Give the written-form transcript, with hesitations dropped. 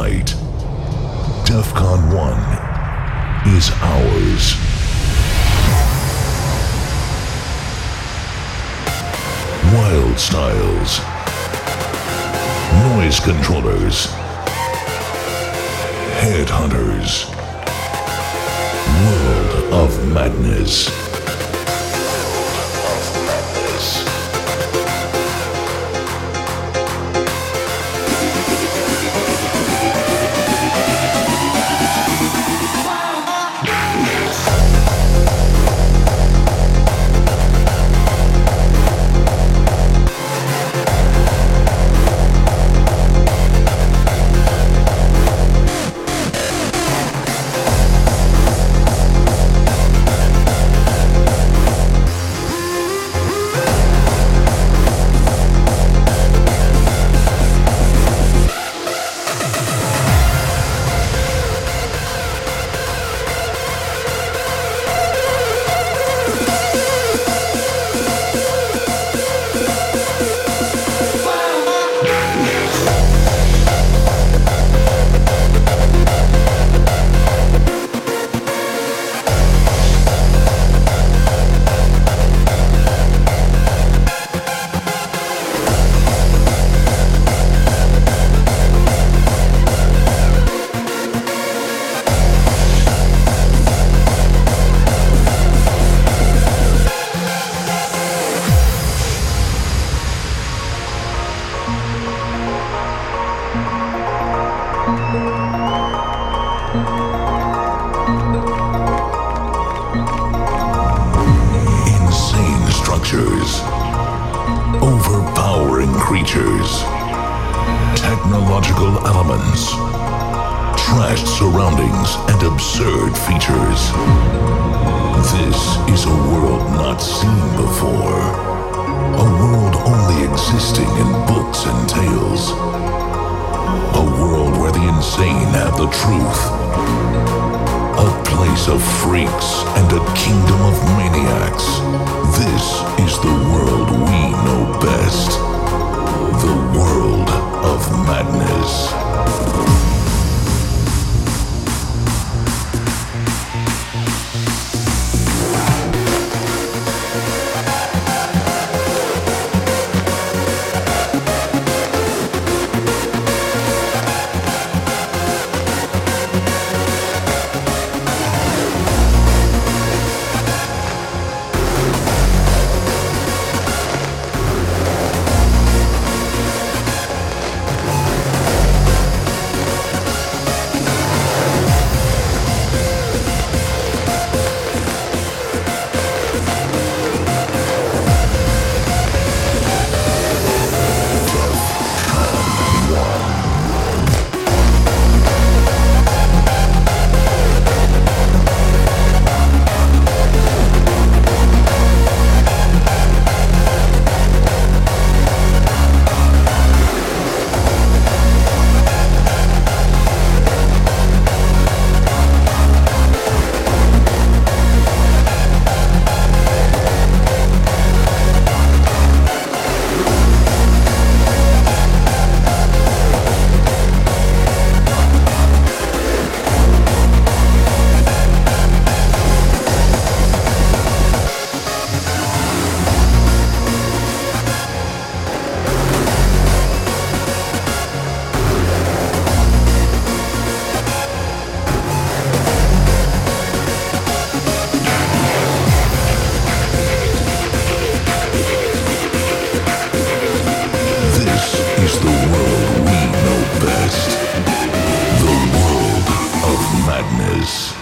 night. DEFCON 1 is ours. Wild styles, noise controllers, headhunters, world of madness. Insane structures, overpowering creatures, technological elements, trashed surroundings, and absurd features. This is a world not seen before, a world only existing in books and tales, a world where the insane have the truth, a place of freaks and a kingdom of maniacs. This is the world we know best, the world of madness. Is the world we know best, the world of madness.